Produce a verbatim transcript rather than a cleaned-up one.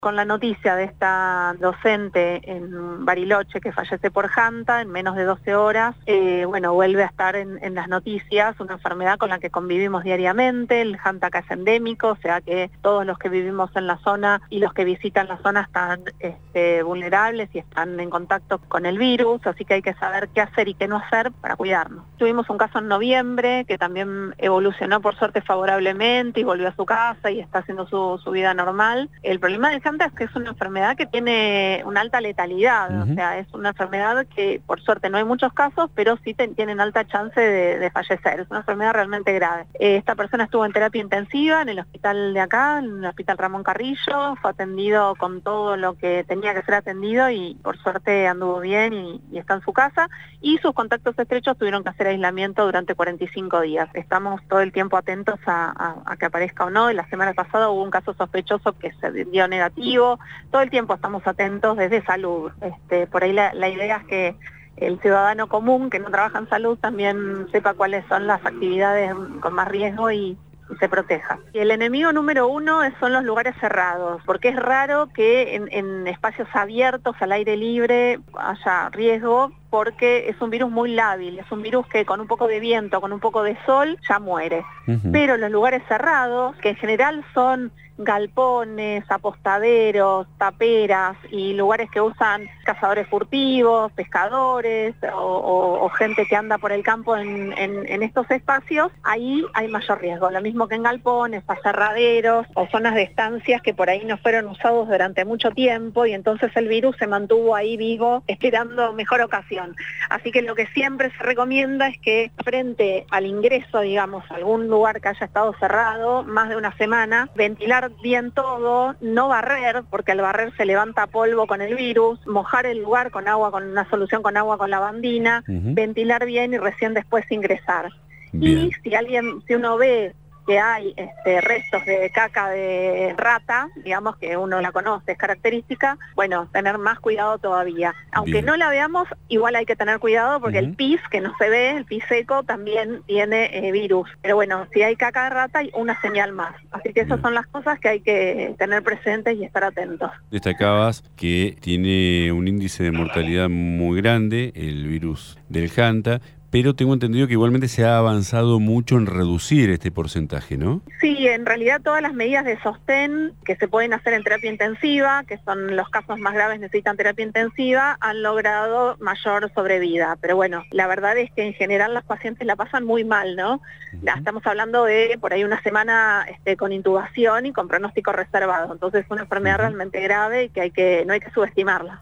Con la noticia de esta docente en Bariloche que fallece por Hanta en menos de doce horas, eh, bueno, vuelve a estar en, en las noticias, una enfermedad con la que convivimos diariamente. El Hanta acá es endémico, o sea que todos los que vivimos en la zona y los que visitan la zona están este, vulnerables y están en contacto con el virus, así que hay que saber qué hacer y qué no hacer para cuidarnos. Tuvimos un caso en noviembre que también evolucionó por suerte favorablemente y volvió a su casa y está haciendo su, su vida normal. El problema del Hanta es que es una enfermedad que tiene una alta letalidad, uh-huh. O sea, es una enfermedad que por suerte no hay muchos casos, pero sí te, tienen alta chance de, de fallecer, es una enfermedad realmente grave. Eh, esta persona estuvo en terapia intensiva en el hospital de acá, en el hospital Ramón Carrillo, fue atendido con todo lo que tenía que ser atendido y por suerte anduvo bien y, y está en su casa, y sus contactos estrechos tuvieron que hacer aislamiento durante cuarenta y cinco días. Estamos todo el tiempo atentos a, a, a que aparezca o no. La semana pasada hubo un caso sospechoso que se dio negativo. Todo el tiempo estamos atentos desde salud. Este, por ahí la, la idea es que el ciudadano común que no trabaja en salud también sepa cuáles son las actividades con más riesgo y, y se proteja. Y el enemigo número uno son los lugares cerrados, porque es raro que en, en espacios abiertos, al aire libre, haya riesgo, porque es un virus muy lábil, es un virus que con un poco de viento, con un poco de sol, ya muere. Uh-huh. Pero los lugares cerrados, que en general son galpones, apostaderos, taperas y lugares que usan cazadores furtivos, pescadores o, o, o gente que anda por el campo en, en, en estos espacios, ahí hay mayor riesgo. Lo mismo que en galpones, aserraderos o zonas de estancias que por ahí no fueron usados durante mucho tiempo y entonces el virus se mantuvo ahí vivo esperando mejor ocasión. Así que lo que siempre se recomienda es que frente al ingreso, digamos, a algún lugar que haya estado cerrado más de una semana, ventilar bien todo, no barrer, porque al barrer se levanta polvo con el virus, mojar el lugar con agua, con una solución con agua con lavandina, uh-huh. Ventilar bien y recién después ingresar. Bien. Y si alguien, si uno ve que hay este, restos de caca de rata, digamos que uno la conoce, es característica, bueno, tener más cuidado todavía. Aunque Bien. No la veamos, igual hay que tener cuidado porque uh-huh. el pis, que no se ve, el pis seco, también tiene eh, virus. Pero bueno, si hay caca de rata, hay una señal más. Así que esas Bien. Son las cosas que hay que tener presentes y estar atentos. Destacabas que tiene un índice de mortalidad muy grande, el virus del Hanta, pero tengo entendido que igualmente se ha avanzado mucho en reducir este porcentaje, ¿no? Sí, en realidad todas las medidas de sostén que se pueden hacer en terapia intensiva, que son los casos más graves necesitan terapia intensiva, han logrado mayor sobrevida. Pero bueno, la verdad es que en general los pacientes la pasan muy mal, ¿no? Uh-huh. Estamos hablando de por ahí una semana este, con intubación y con pronóstico reservado. Entonces es una enfermedad uh-huh. realmente grave y que, hay que no hay que subestimarla.